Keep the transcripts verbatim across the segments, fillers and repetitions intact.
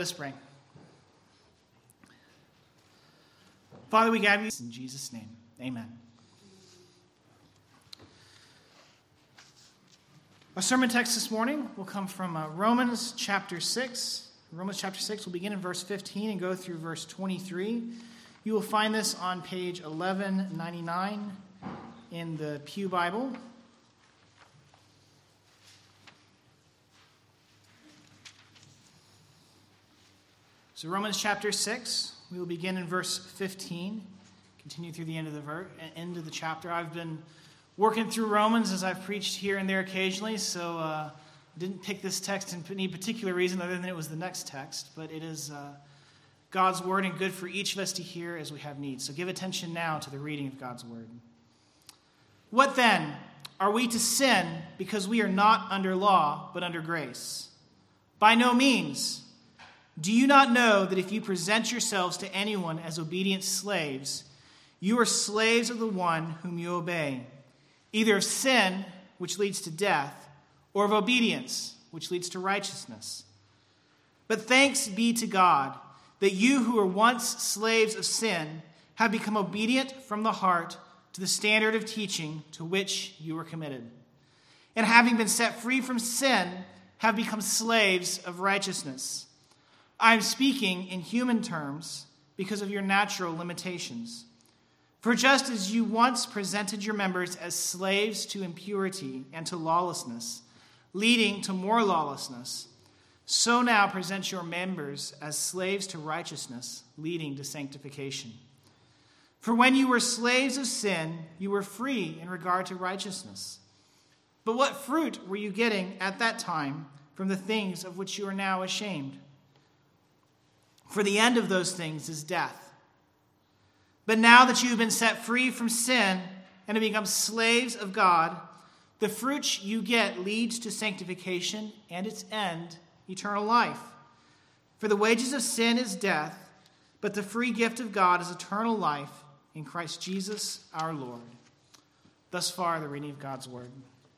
Let's pray. Father, we gather you in Jesus' name. Amen. Our sermon text this morning will come from uh, Romans chapter six. Romans chapter six will begin in verse fifteen and go through verse twenty-three. You will find this on page eleven ninety-nine in the Pew Bible. So Romans chapter six, we will begin in verse fifteen, continue through the end of the ver- end of the chapter. I've been working through Romans as I've preached here and there occasionally, so uh, didn't pick this text in any particular reason other than it was the next text, but it is uh, God's word and good for each of us to hear as we have need. So give attention now to the reading of God's word. What then? Are we to sin because we are not under law, but under grace? By no means. Do you not know that if you present yourselves to anyone as obedient slaves, you are slaves of the one whom you obey, either of sin, which leads to death, or of obedience, which leads to righteousness? But thanks be to God that you who were once slaves of sin have become obedient from the heart to the standard of teaching to which you were committed. And having been set free from sin, have become slaves of righteousness. I am speaking in human terms because of your natural limitations. For just as you once presented your members as slaves to impurity and to lawlessness, leading to more lawlessness, so now present your members as slaves to righteousness, leading to sanctification. For when you were slaves of sin, you were free in regard to righteousness. But what fruit were you getting at that time from the things of which you are now ashamed? For the end of those things is death. But now that you have been set free from sin and have become slaves of God, the fruit you get leads to sanctification and its end, eternal life. For the wages of sin is death, but the free gift of God is eternal life in Christ Jesus our Lord. Thus far, the reading of God's word.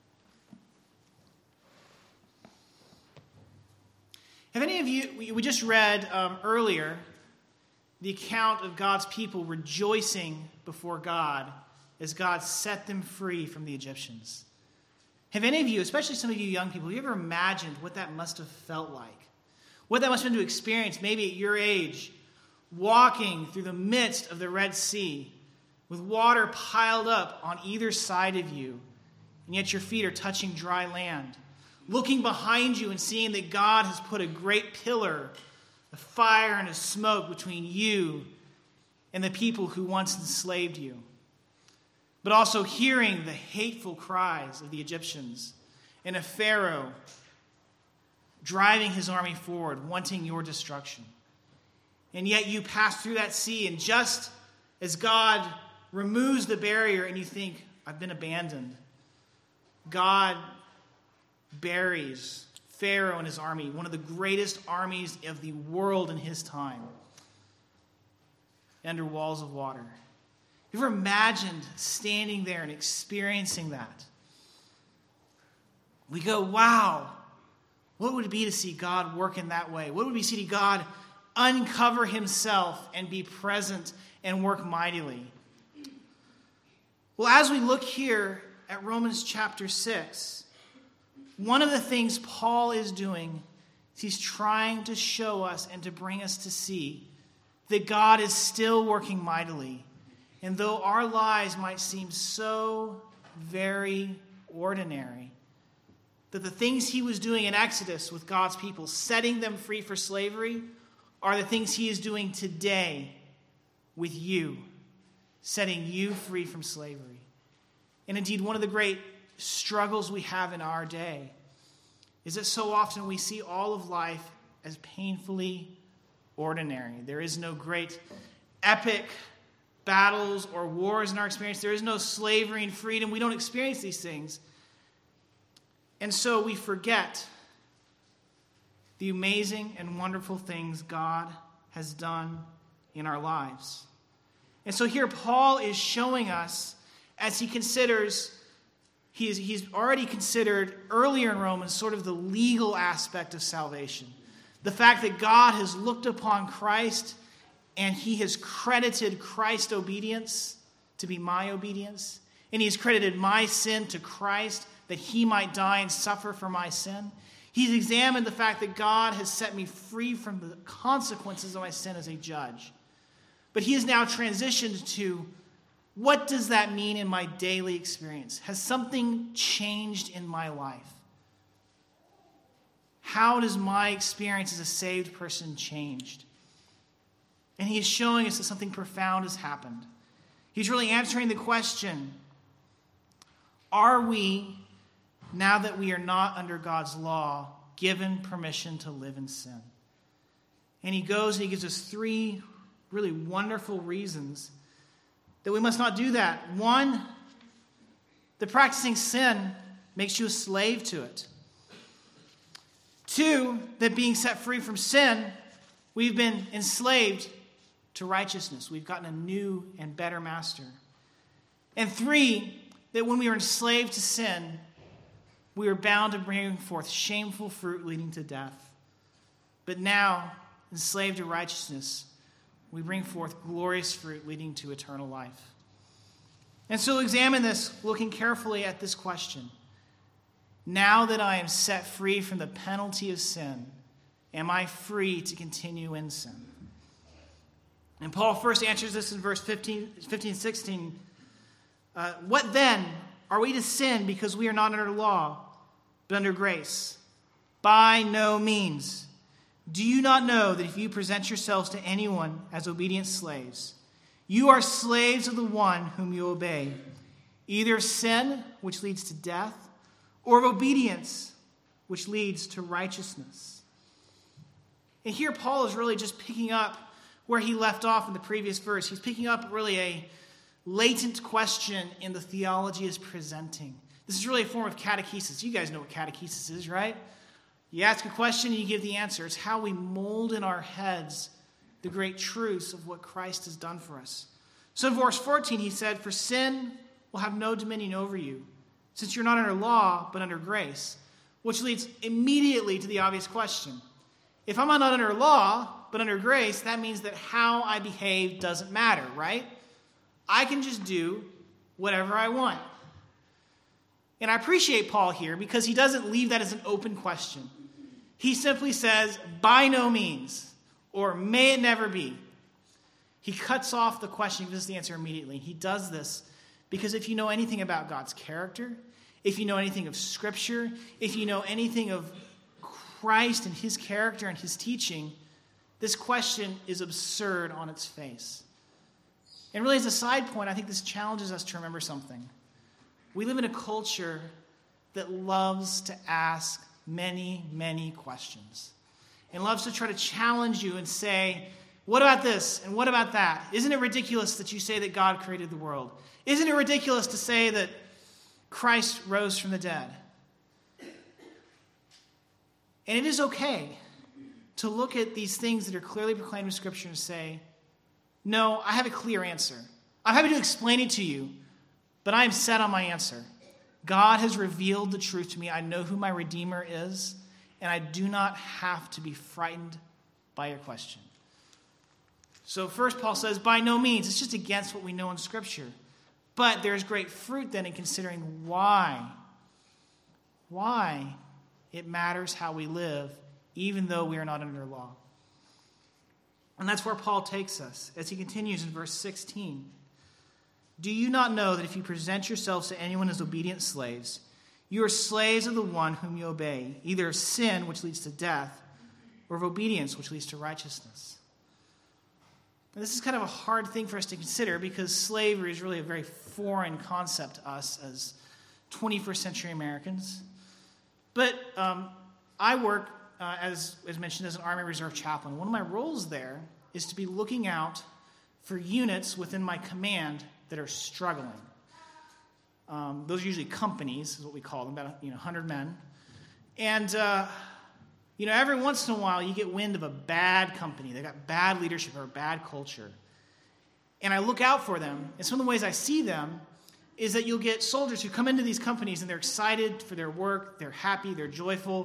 Have any of you, we just read um, earlier the account of God's people rejoicing before God as God set them free from the Egyptians. Have any of you, especially some of you young people, have you ever imagined what that must have felt like? What that must have been to experience, maybe at your age, walking through the midst of the Red Sea with water piled up on either side of you, and yet your feet are touching dry land. Looking behind you and seeing that God has put a great pillar of fire and of smoke between you and the people who once enslaved you. But also hearing the hateful cries of the Egyptians and of Pharaoh driving his army forward, wanting your destruction. And yet you pass through that sea, and just as God removes the barrier and you think, I've been abandoned, God buries Pharaoh and his army, one of the greatest armies of the world in his time, under walls of water. Have you ever imagined standing there and experiencing that? We go, wow, what would it be to see God work in that way? What would it be to see God uncover himself and be present and work mightily? Well, as we look here at Romans chapter six, one of the things Paul is doing is he's trying to show us and to bring us to see that God is still working mightily. And though our lives might seem so very ordinary, that the things he was doing in Exodus with God's people, setting them free for slavery, are the things he is doing today with you, setting you free from slavery. And indeed, one of the great struggles we have in our day is that so often we see all of life as painfully ordinary. There is no great epic battles or wars in our experience. There is no slavery and freedom. We don't experience these things. And so we forget the amazing and wonderful things God has done in our lives. And so here Paul is showing us, as he considers He's, he's already considered earlier in Romans sort of the legal aspect of salvation. The fact that God has looked upon Christ and he has credited Christ's obedience to be my obedience. And he has credited my sin to Christ that he might die and suffer for my sin. He's examined the fact that God has set me free from the consequences of my sin as a judge. But he has now transitioned to, what does that mean in my daily experience? Has something changed in my life? How does my experience as a saved person changed? And he is showing us that something profound has happened. He's really answering the question, are we, now that we are not under God's law, given permission to live in sin? And he goes and he gives us three really wonderful reasons that we must not do that. One, that practicing sin makes you a slave to it. Two, that being set free from sin, we've been enslaved to righteousness. We've gotten a new and better master. And three, that when we are enslaved to sin, we are bound to bring forth shameful fruit leading to death. But now, enslaved to righteousness, we bring forth glorious fruit leading to eternal life. And so examine this, looking carefully at this question. Now that I am set free from the penalty of sin, am I free to continue in sin? And Paul first answers this in verse fifteen, fifteen sixteen. Uh, what then? Are we to sin because we are not under law, but under grace? By no means. Do you not know that if you present yourselves to anyone as obedient slaves, you are slaves of the one whom you obey, either of sin, which leads to death, or of obedience, which leads to righteousness? And here Paul is really just picking up where he left off in the previous verse. He's picking up really a latent question in the theology is presenting. This is really a form of catechesis. You guys know what catechesis is, right? You ask a question and you give the answer. It's how we mold in our heads the great truths of what Christ has done for us. So in verse fourteen, he said, for sin will have no dominion over you, since you're not under law, but under grace. Which leads immediately to the obvious question. If I'm not under law, but under grace, that means that how I behave doesn't matter, right? I can just do whatever I want. And I appreciate Paul here because he doesn't leave that as an open question. He simply says, by no means, or may it never be. He cuts off the question, gives us the answer immediately. He does this because if you know anything about God's character, if you know anything of Scripture, if you know anything of Christ and his character and his teaching, this question is absurd on its face. And really, as a side point, I think this challenges us to remember something. We live in a culture that loves to ask many, many questions and loves to try to challenge you and say, what about this and what about that? Isn't it ridiculous that you say that God created the world? Isn't it ridiculous to say that Christ rose from the dead? And it is okay to look at these things that are clearly proclaimed in Scripture and say, no, I have a clear answer. I'm happy to explain it to you, but I am set on my answer. God has revealed the truth to me. I know who my Redeemer is, and I do not have to be frightened by your question. So first Paul says, by no means. It's just against what we know in Scripture. But there's great fruit then in considering why. Why it matters how we live, even though we are not under law. And that's where Paul takes us as he continues in verse sixteen. Do you not know that if you present yourselves to anyone as obedient slaves, you are slaves of the one whom you obey, either of sin, which leads to death, or of obedience, which leads to righteousness? Now, this is kind of a hard thing for us to consider because slavery is really a very foreign concept to us as twenty-first century Americans. But um, I work, uh, as, as mentioned, as an Army Reserve chaplain. One of my roles there is to be looking out for units within my command that are struggling. Um, those are usually companies, is what we call them, about you know, one hundred men. And, uh, you know, every once in a while you get wind of a bad company. They've got bad leadership or bad culture. And I look out for them. And some of the ways I see them is that you'll get soldiers who come into these companies and they're excited for their work, they're happy, they're joyful,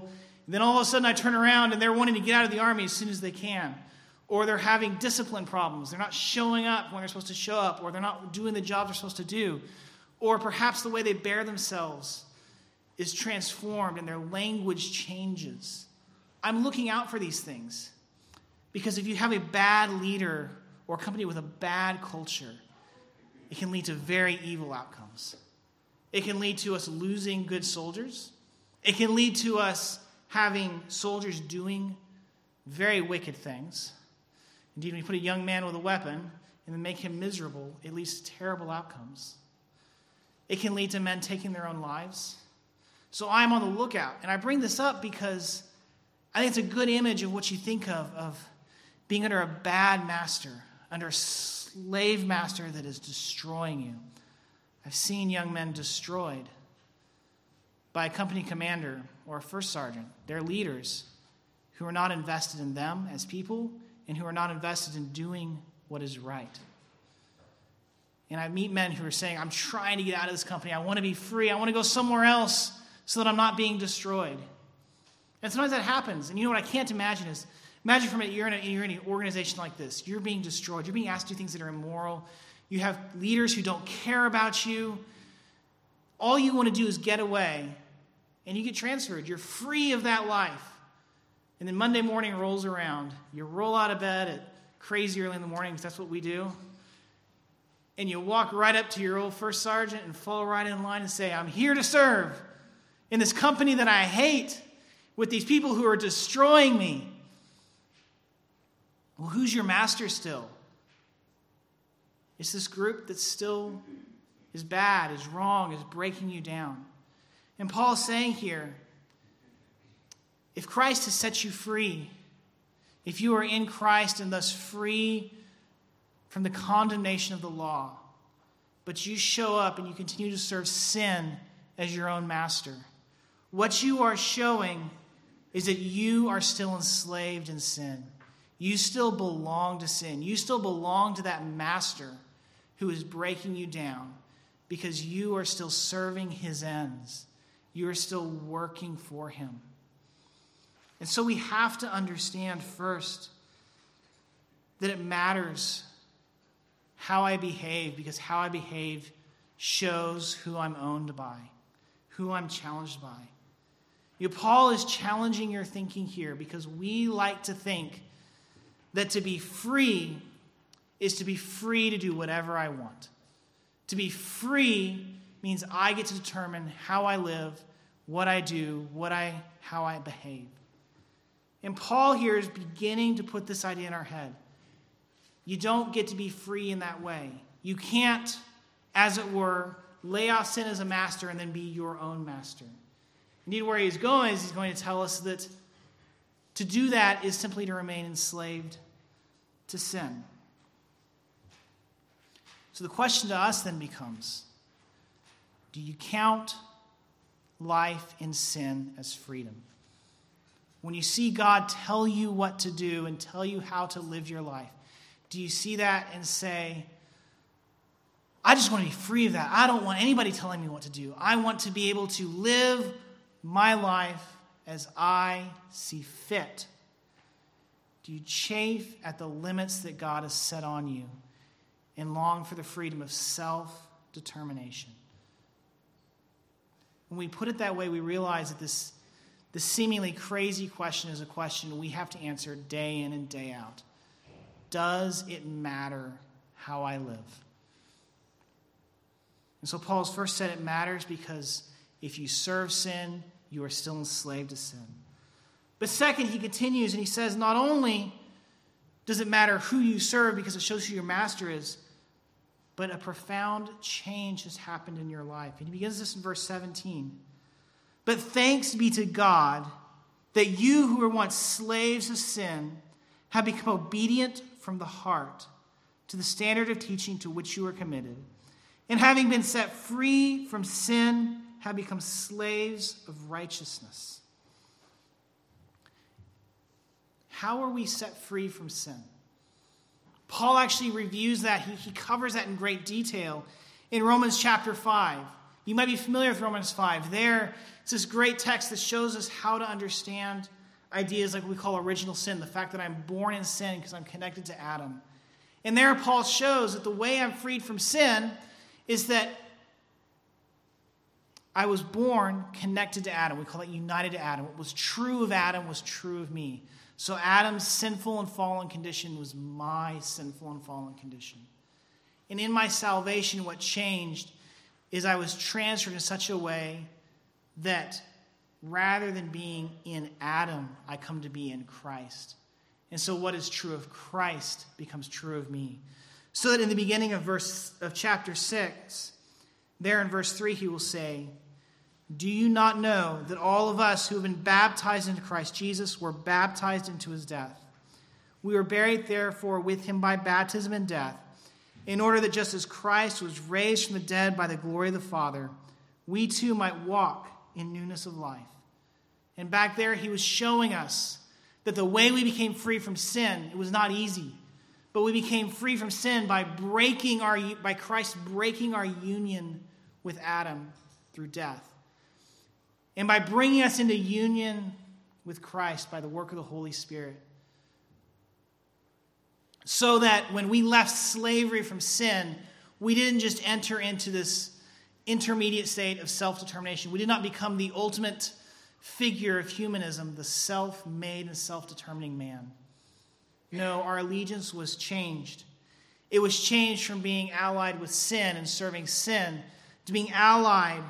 And then all of a sudden I turn around and they're wanting to get out of the army as soon as they can. Or they're having discipline problems. They're not showing up when they're supposed to show up. Or they're not doing the job they're supposed to do. Or perhaps the way they bear themselves is transformed and their language changes. I'm looking out for these things. Because if you have a bad leader or a company with a bad culture, it can lead to very evil outcomes. It can lead to us losing good soldiers. It can lead to us having soldiers doing very wicked things. Indeed, when you put a young man with a weapon and then make him miserable, it leads to terrible outcomes. It can lead to men taking their own lives. So I'm on the lookout. And I bring this up because I think it's a good image of what you think of, of being under a bad master, under a slave master that is destroying you. I've seen young men destroyed by a company commander or a first sergeant, their leaders, who are not invested in them as people and who are not invested in doing what is right. And I meet men who are saying, I'm trying to get out of this company. I want to be free. I want to go somewhere else so that I'm not being destroyed. And sometimes that happens. And you know what I can't imagine is, imagine from a, you're, in a, you're in an organization like this. You're being destroyed. You're being asked to do things that are immoral. You have leaders who don't care about you. All you want to do is get away, and you get transferred. You're free of that life. And then Monday morning rolls around. You roll out of bed at crazy early in the morning, because that's what we do. And you walk right up to your old first sergeant and fall right in line and say, I'm here to serve in this company that I hate with these people who are destroying me. Well, who's your master still? It's this group that still is bad, is wrong, is breaking you down. And Paul's saying here, if Christ has set you free, if you are in Christ and thus free from the condemnation of the law, but you show up and you continue to serve sin as your own master, what you are showing is that you are still enslaved in sin. You still belong to sin. You still belong to that master who is breaking you down because you are still serving his ends. You are still working for him. And so we have to understand first that it matters how I behave, because how I behave shows who I'm owned by, who I'm challenged by. You know, Paul is challenging your thinking here because we like to think that to be free is to be free to do whatever I want. To be free means I get to determine how I live, what I do, what I, how I behave. And Paul here is beginning to put this idea in our head. You don't get to be free in that way. You can't, as it were, lay off sin as a master and then be your own master. Indeed, where he's going is he's going to tell us that to do that is simply to remain enslaved to sin. So the question to us then becomes, do you count life in sin as freedom? When you see God tell you what to do and tell you how to live your life, do you see that and say, I just want to be free of that. I don't want anybody telling me what to do. I want to be able to live my life as I see fit. Do you chafe at the limits that God has set on you and long for the freedom of self-determination? When we put it that way, we realize that this, this seemingly crazy question is a question we have to answer day in and day out. Does it matter how I live? And so Paul's first said it matters because if you serve sin, you are still enslaved to sin. But second, he continues and he says, not only does it matter who you serve because it shows who your master is, but a profound change has happened in your life. And he begins this in verse seventeen. But thanks be to God that you who were once slaves of sin have become obedient from the heart to the standard of teaching to which you were committed. And having been set free from sin, have become slaves of righteousness. How are we set free from sin? Paul actually reviews that. He, he covers that in great detail in Romans chapter five. You might be familiar with Romans five. There, it's this great text that shows us how to understand ideas like what we call original sin, the fact that I'm born in sin because I'm connected to Adam. And there Paul shows that the way I'm freed from sin is that I was born connected to Adam. We call it united to Adam. What was true of Adam was true of me. So Adam's sinful and fallen condition was my sinful and fallen condition. And in my salvation, what changed is I was transferred in such a way that rather than being in Adam, I come to be in Christ. And so what is true of Christ becomes true of me. So that in the beginning of verse of chapter six, there in verse three, he will say, do you not know that all of us who have been baptized into Christ Jesus were baptized into his death? We were buried therefore with him by baptism in death, in order that just as Christ was raised from the dead by the glory of the Father, we too might walk in newness of life. And back there, he was showing us that the way we became free from sin, it was not easy, but we became free from sin by breaking our, by Christ breaking our union with Adam through death. And by bringing us into union with Christ by the work of the Holy Spirit. So that when we left slavery from sin, we didn't just enter into this intermediate state of self-determination. We did not become the ultimate figure of humanism, the self-made and self-determining man. No, our allegiance was changed. It was changed from being allied with sin and serving sin to being allied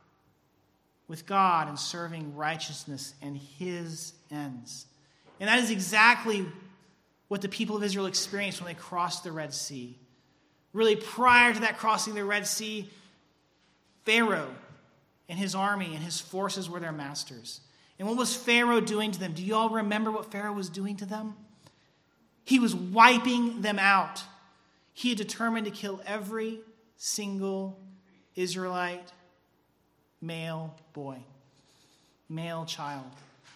with God and serving righteousness and his ends. And that is exactly what the people of Israel experienced when they crossed the Red Sea. Really, prior to that crossing the Red Sea, Pharaoh and his army and his forces were their masters. And what was Pharaoh doing to them? Do you all remember what Pharaoh was doing to them? He was wiping them out. He had determined to kill every single Israelite male boy, male child.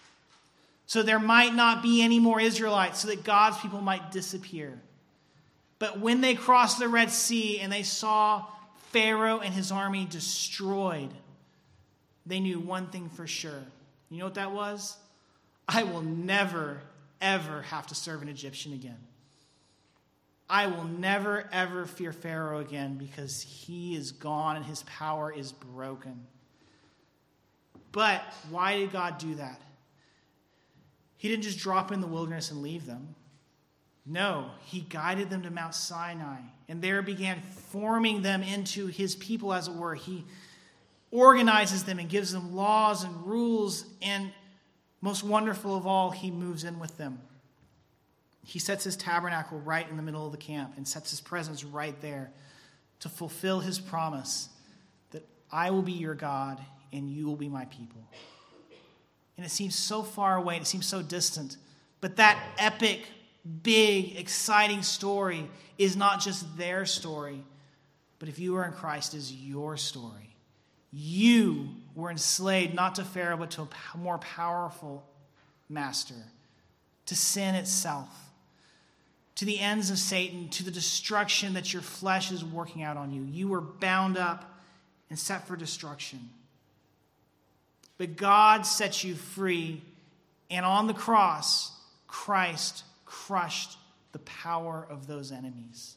So there might not be any more Israelites, so that God's people might disappear. But when they crossed the Red Sea and they saw Pharaoh and his army destroyed, they knew one thing for sure. You know what that was? I will never, ever have to serve an Egyptian again. I will never, ever fear Pharaoh again because he is gone and his power is broken. But why did God do that? He didn't just drop in the wilderness and leave them. No, he guided them to Mount Sinai and there began forming them into his people, as it were. He organizes them and gives them laws and rules, and most wonderful of all, he moves in with them. He sets his tabernacle right in the middle of the camp and sets his presence right there to fulfill his promise that I will be your God and you will be my people. And it seems so far away, and it seems so distant. But that epic, big, exciting story is not just their story, but if you are in Christ, is your story. You were enslaved not to Pharaoh, but to a more powerful master, to sin itself, to the ends of Satan, to the destruction that your flesh is working out on you. You were bound up and set for destruction. But God set you free, and on the cross, Christ crushed the power of those enemies.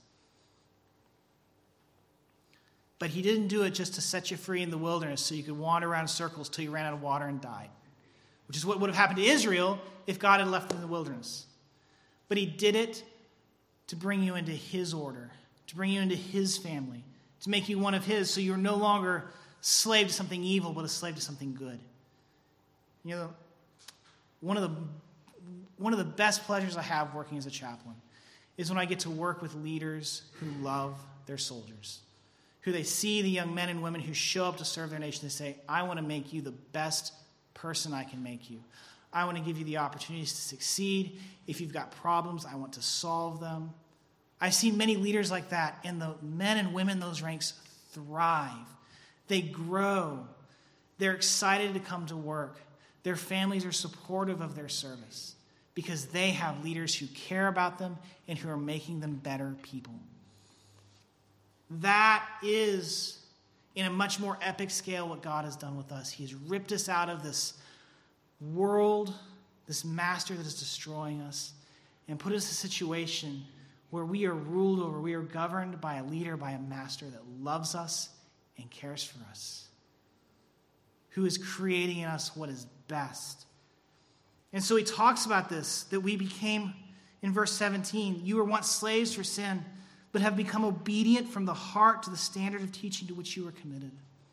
But he didn't do it just to set you free in the wilderness so you could wander around in circles till you ran out of water and died, which is what would have happened to Israel if God had left them in the wilderness. But he did it to bring you into his order, to bring you into his family, to make you one of his, so you're no longer slave to something evil, but a slave to something good. You know, one of the one of the best pleasures I have working as a chaplain is when I get to work with leaders who love their soldiers, who they see the young men and women who show up to serve their nation. They say, I want to make you the best person I can make you. I want to give you the opportunities to succeed. If you've got problems, I want to solve them. I've seen many leaders like that, and the men and women in those ranks thrive. They grow. They're excited to come to work. Their families are supportive of their service because they have leaders who care about them and who are making them better people. That is, in a much more epic scale what God has done with us. He has ripped us out of this world, this master that is destroying us, and put us in a situation where we are ruled over, we are governed by a leader, by a master that loves us and cares for us, who is creating in us what is best. And so he talks about this, that we became, in verse seventeen, you were once slaves for sin, but have become obedient from the heart to the standard of teaching to which you were committed.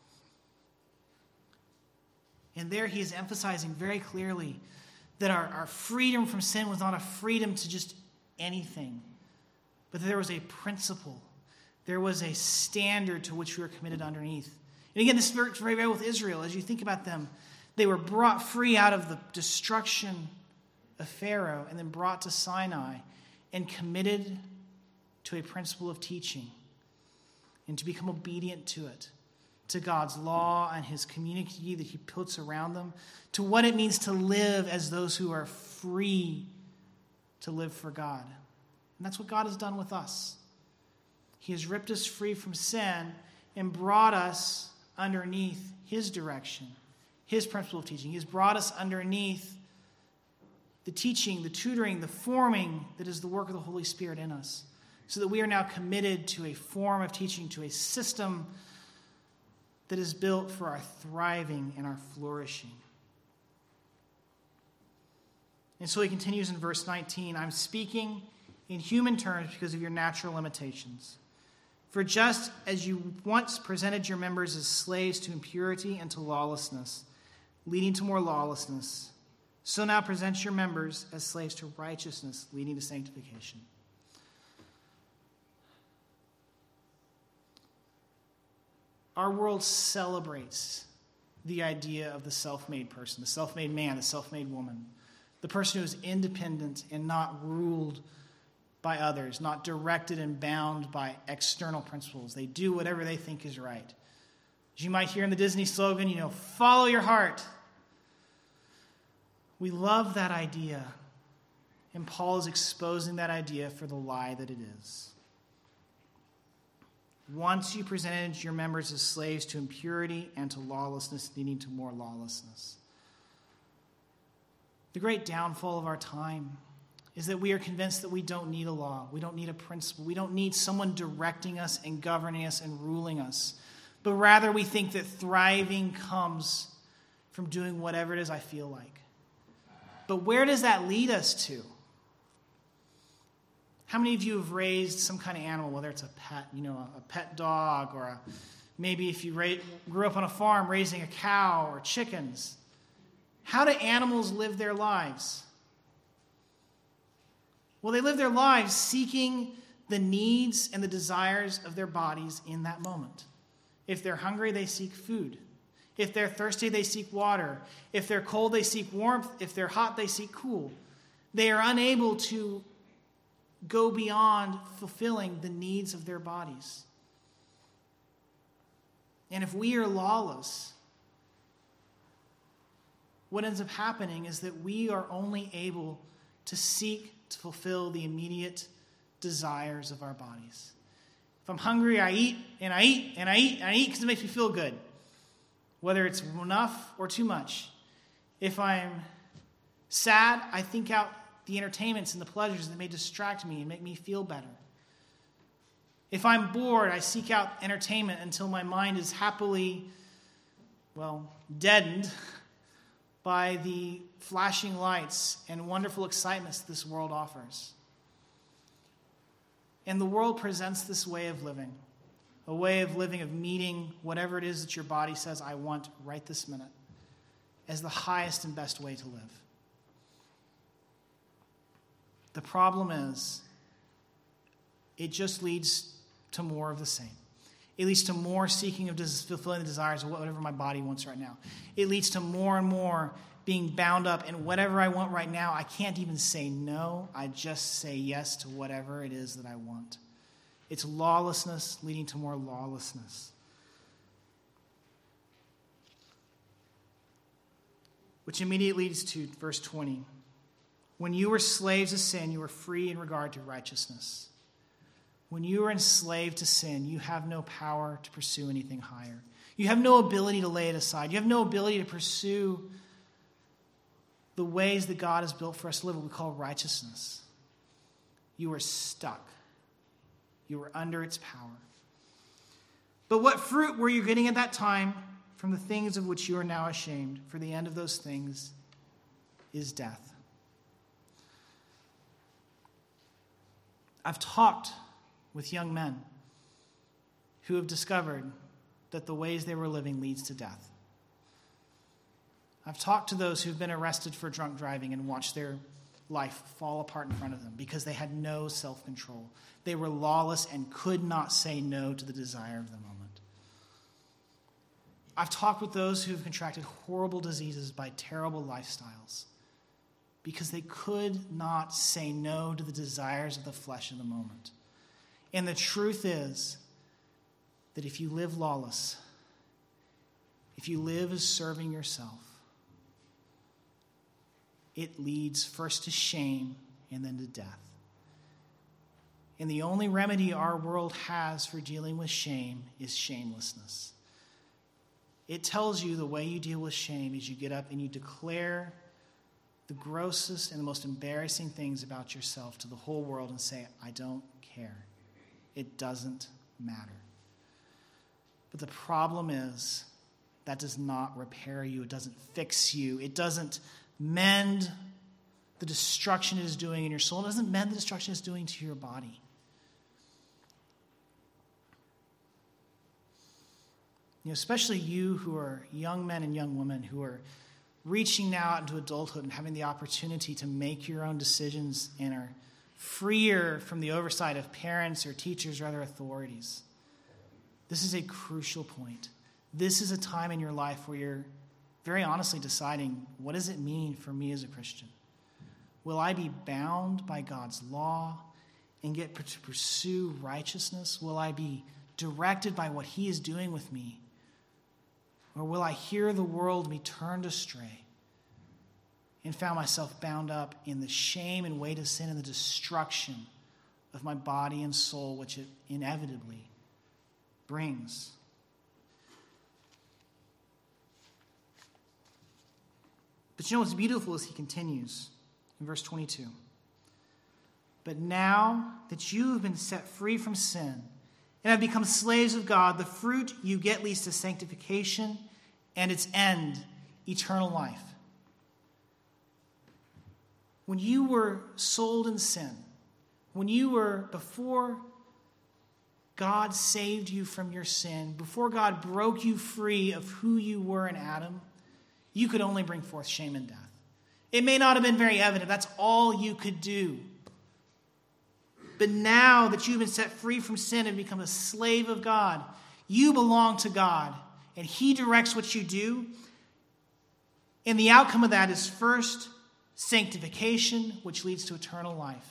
And there he is emphasizing very clearly that our, our freedom from sin was not a freedom to just anything, but that there was a principle. There was a standard to which we were committed underneath. And again, this works very well with Israel. As you think about them, they were brought free out of the destruction of Pharaoh and then brought to Sinai and committed to a principle of teaching and to become obedient to it, to God's law and his community that he puts around them, to what it means to live as those who are free to live for God. And that's what God has done with us. He has ripped us free from sin and brought us underneath his direction, his principle of teaching. He has brought us underneath the teaching, the tutoring, the forming that is the work of the Holy Spirit in us, so that we are now committed to a form of teaching, to a system that is built for our thriving and our flourishing. And so he continues in verse nineteen, I'm speaking in human terms because of your natural limitations. For just as you once presented your members as slaves to impurity and to lawlessness, leading to more lawlessness, so now present your members as slaves to righteousness, leading to sanctification. Our world celebrates the idea of the self-made person, the self-made man, the self-made woman, the person who is independent and not ruled by others, not directed and bound by external principles. They do whatever they think is right. As you might hear in the Disney slogan, you know, follow your heart. We love that idea, and Paul is exposing that idea for the lie that it is. Once you presented your members as slaves to impurity and to lawlessness, leading to more lawlessness. The great downfall of our time is that we are convinced that we don't need a law. We don't need a principle. We don't need someone directing us and governing us and ruling us. But rather we think that thriving comes from doing whatever it is I feel like. But where does that lead us to? How many of you have raised some kind of animal, whether it's a pet, you know, a, a pet dog, or a, maybe if you ra- grew up on a farm raising a cow or chickens? How do animals live their lives? Well, they live their lives seeking the needs and the desires of their bodies in that moment. If they're hungry, they seek food. If they're thirsty, they seek water. If they're cold, they seek warmth. If they're hot, they seek cool. They are unable to go beyond fulfilling the needs of their bodies. And if we are lawless, what ends up happening is that we are only able to seek to fulfill the immediate desires of our bodies. If I'm hungry, I eat, and I eat, and I eat, and I eat because it makes me feel good, whether it's enough or too much. If I'm sad, I think out the entertainments and the pleasures that may distract me and make me feel better. If I'm bored, I seek out entertainment until my mind is happily, well, deadened by the flashing lights and wonderful excitements this world offers. And the world presents this way of living, a way of living, of meeting whatever it is that your body says, I want right this minute, as the highest and best way to live. The problem is, it just leads to more of the same. It leads to more seeking of fulfilling the desires of whatever my body wants right now. It leads to more and more being bound up in whatever I want right now. I can't even say no. I just say yes to whatever it is that I want. It's lawlessness leading to more lawlessness. Which immediately leads to verse twenty. When you were slaves of sin, you were free in regard to righteousness. When you are enslaved to sin, you have no power to pursue anything higher. You have no ability to lay it aside. You have no ability to pursue the ways that God has built for us to live, what we call righteousness. You are stuck. You are under its power. But what fruit were you getting at that time from the things of which you are now ashamed? For the end of those things is death. I've talked with young men who have discovered that the ways they were living leads to death. I've talked to those who've been arrested for drunk driving and watched their life fall apart in front of them because they had no self-control. They were lawless and could not say no to the desire of the moment. I've talked with those who have contracted horrible diseases by terrible lifestyles because they could not say no to the desires of the flesh in the moment. And the truth is that if you live lawless, if you live as serving yourself, it leads first to shame and then to death. And the only remedy our world has for dealing with shame is shamelessness. It tells you the way you deal with shame is you get up and you declare the grossest and the most embarrassing things about yourself to the whole world and say, I don't care. It doesn't matter. But the problem is that does not repair you. It doesn't fix you. It doesn't mend the destruction it is doing in your soul. It doesn't mend the destruction it's doing to your body. You know, especially you who are young men and young women who are reaching now out into adulthood and having the opportunity to make your own decisions and are freer from the oversight of parents or teachers or other authorities. This is a crucial point. This is a time in your life where you're very honestly deciding, what does it mean for me as a Christian? Will I be bound by God's law and get to pursue righteousness? Will I be directed by what he is doing with me? Or will I hear the world be turned astray and found myself bound up in the shame and weight of sin and the destruction of my body and soul, which it inevitably brings? But you know what's beautiful is he continues in verse twenty-two. But now that you have been set free from sin and have become slaves of God, the fruit you get leads to sanctification and its end, eternal life. When you were sold in sin, when you were, before God saved you from your sin, before God broke you free of who you were in Adam, you could only bring forth shame and death. It may not have been very evident. That's all you could do. But now that you've been set free from sin and become a slave of God, you belong to God, and he directs what you do. And the outcome of that is first sanctification, which leads to eternal life.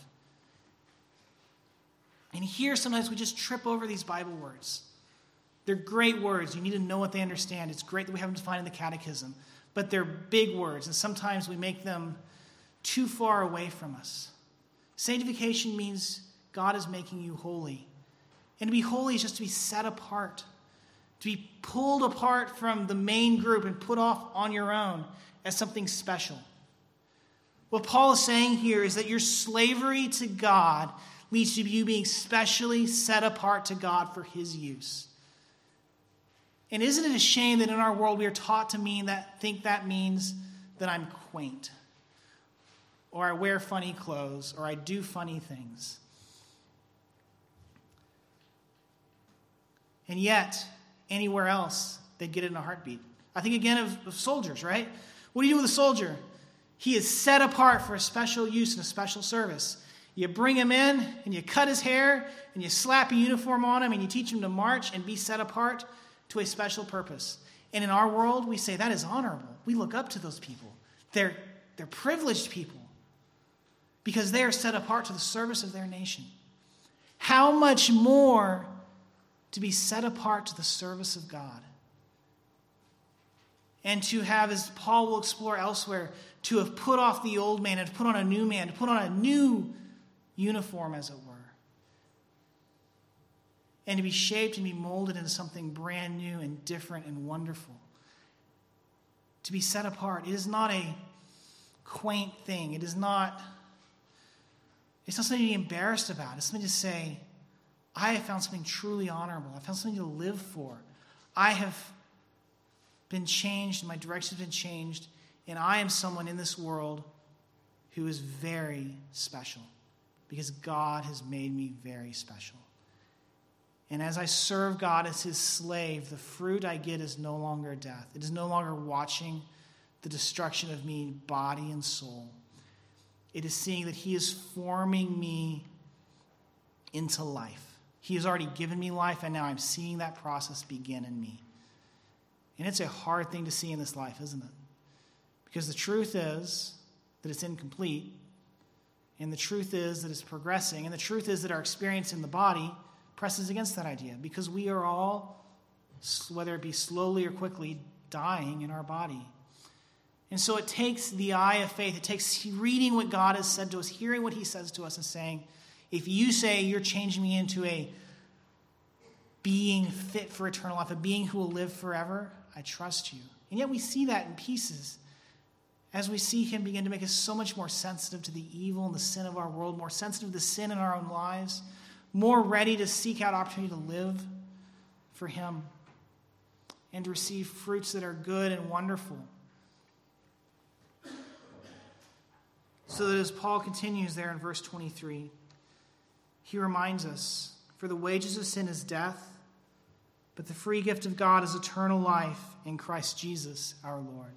And here sometimes we just trip over these Bible words. They're great words. You need to know what they understand. It's great that we have them defined in the catechism. But they're big words, and sometimes we make them too far away from us. Sanctification means God is making you holy. And to be holy is just to be set apart, to be pulled apart from the main group and put off on your own as something special. What Paul is saying here is that your slavery to God leads to you being specially set apart to God for his use. And isn't it a shame that in our world we are taught to mean that think that means that I'm quaint, or I wear funny clothes, or I do funny things. And yet, anywhere else, they'd get it in a heartbeat. I think again of, of soldiers, right? What do you do with a soldier? He is set apart for a special use and a special service. You bring him in, and you cut his hair, and you slap a uniform on him, and you teach him to march and be set apart to a special purpose. And in our world, we say that is honorable. We look up to those people. They're, they're privileged people because they are set apart to the service of their nation. How much more to be set apart to the service of God? And to have, as Paul will explore elsewhere, to have put off the old man and to put on a new man, to put on a new uniform, as it were. and to be shaped and be molded into something brand new and different and wonderful. To be set apart. It is not a quaint thing. It is not, it's not something to be embarrassed about. It's something to say, I have found something truly honorable. I found something to live for. I have been changed, and my direction has been changed, and I am someone in this world who is very special because God has made me very special. And as I serve God as his slave, the fruit I get is no longer death. It is no longer watching the destruction of me, body and soul. It is seeing that he is forming me into life. He has already given me life, and now I'm seeing that process begin in me. And it's a hard thing to see in this life, isn't it? Because the truth is that it's incomplete, and the truth is that it's progressing, and the truth is that our experience in the body presses against that idea, because we are all, whether it be slowly or quickly, dying in our body. And so it takes the eye of faith. It takes reading what God has said to us, hearing what he says to us, and saying, if you say you're changing me into a being fit for eternal life, a being who will live forever, I trust you. And yet we see that in pieces as we see him begin to make us so much more sensitive to the evil and the sin of our world, more sensitive to the sin in our own lives, more ready to seek out opportunity to live for him and to receive fruits that are good and wonderful. So that as Paul continues there in verse twenty-three, he reminds us, for the wages of sin is death, but the free gift of God is eternal life in Christ Jesus our Lord.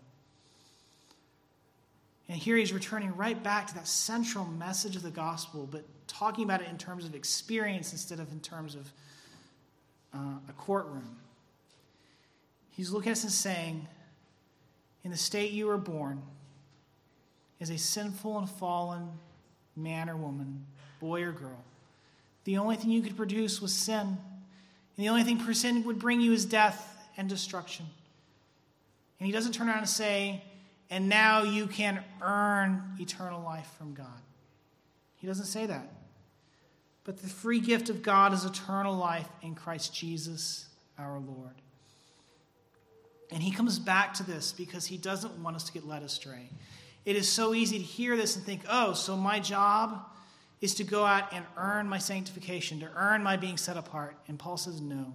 And here he's returning right back to that central message of the gospel, but talking about it in terms of experience instead of in terms of uh, a courtroom. He's looking at us and saying, in the state you were born, as a sinful and fallen man or woman, boy or girl, the only thing you could produce was sin. And the only thing sin would bring you is death and destruction. And he doesn't turn around and say, and now you can earn eternal life from God. He doesn't say that. But the free gift of God is eternal life in Christ Jesus our Lord. And he comes back to this because he doesn't want us to get led astray. It is so easy to hear this and think, oh, so my job is to go out and earn my sanctification, to earn my being set apart. And Paul says, no.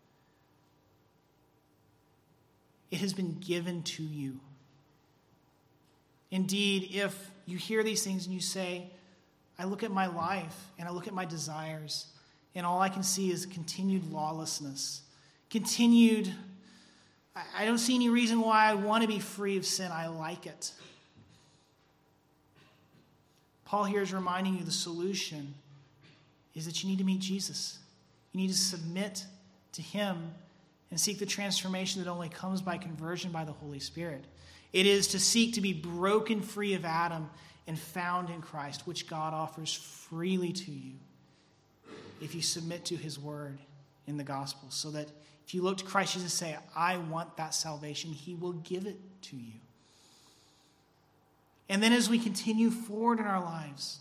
It has been given to you. Indeed, if you hear these things and you say, I look at my life and I look at my desires, and all I can see is continued lawlessness, continued, I don't see any reason why I want to be free of sin. I like it. Paul here is reminding you the solution is that you need to meet Jesus. You need to submit to him and seek the transformation that only comes by conversion by the Holy Spirit. It is to seek to be broken free of Adam and found in Christ, which God offers freely to you if you submit to his word in the gospel. So that if you look to Christ Jesus and say, I want that salvation, he will give it to you. And then as we continue forward in our lives,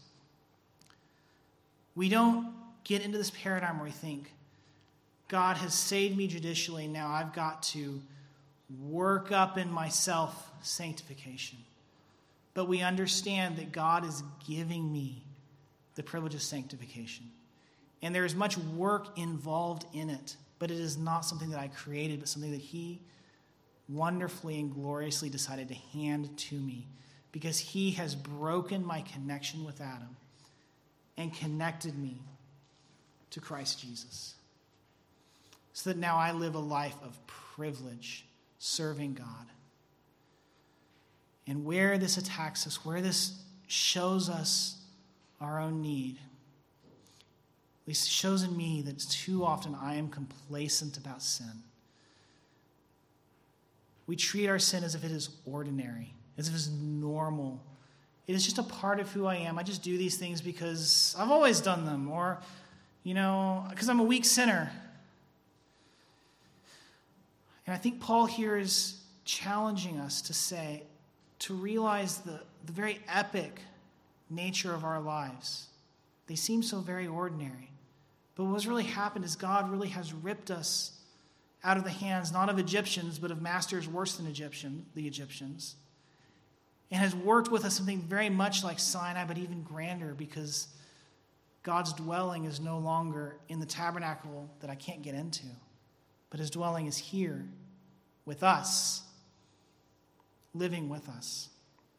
we don't get into this paradigm where we think, God has saved me judicially, now I've got to work up in myself sanctification. But we understand that God is giving me the privilege of sanctification. And there is much work involved in it, but it is not something that I created, but something that he wonderfully and gloriously decided to hand to me, because he has broken my connection with Adam and connected me to Christ Jesus. So that now I live a life of privilege serving God. And where this attacks us, where this shows us our own need, at least it shows in me that too often I am complacent about sin. We treat our sin as if it is ordinary, as if it's normal. It is just a part of who I am. I just do these things because I've always done them, or, you know, because I'm a weak sinner. And I think Paul here is challenging us to say, to realize the, the very epic nature of our lives. They seem so very ordinary, But what's really happened is God really has ripped us out of the hands, not of Egyptians, but of masters worse than Egyptian, the Egyptians, and has worked with us something very much like Sinai, but even grander, because God's dwelling is no longer in the tabernacle that I can't get into, but his dwelling is here with us, living with us.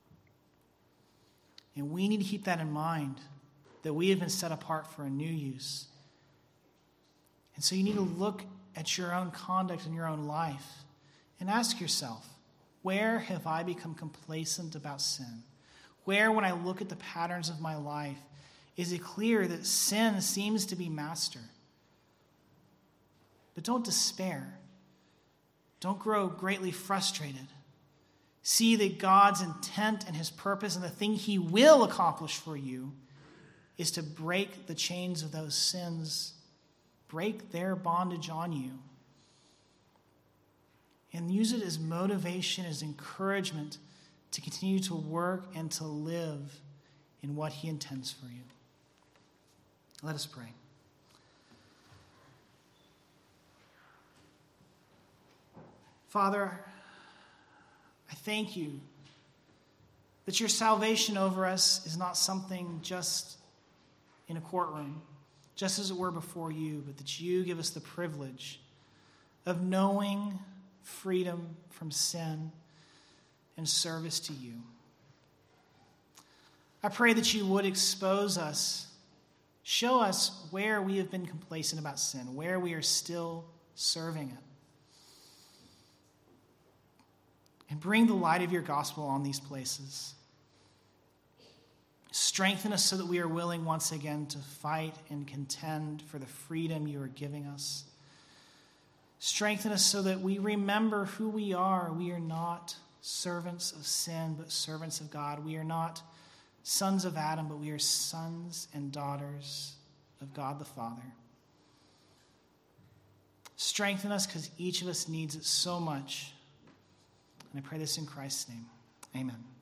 And we need to keep that in mind, that we have been set apart for a new use. And so you need to look at your own conduct in your own life and ask yourself, where have I become complacent about sin? Where, when I look at the patterns of my life, is it clear that sin seems to be master? But don't despair. Don't grow greatly frustrated. See that God's intent and his purpose and the thing he will accomplish for you is to break the chains of those sins, break their bondage on you, and use it as motivation, as encouragement to continue to work and to live in what he intends for you. Let us pray. Father, I thank you that your salvation over us is not something just in a courtroom, just as it were before you, but that you give us the privilege of knowing freedom from sin and service to you. I pray that you would expose us, show us where we have been complacent about sin, where we are still serving it. And bring the light of your gospel on these places. Strengthen us so that we are willing once again to fight and contend for the freedom you are giving us. Strengthen us so that we remember who we are. We are not servants of sin, but servants of God. We are not sons of Adam, but we are sons and daughters of God the Father. Strengthen us because each of us needs it so much. And I pray this in Christ's name. Amen.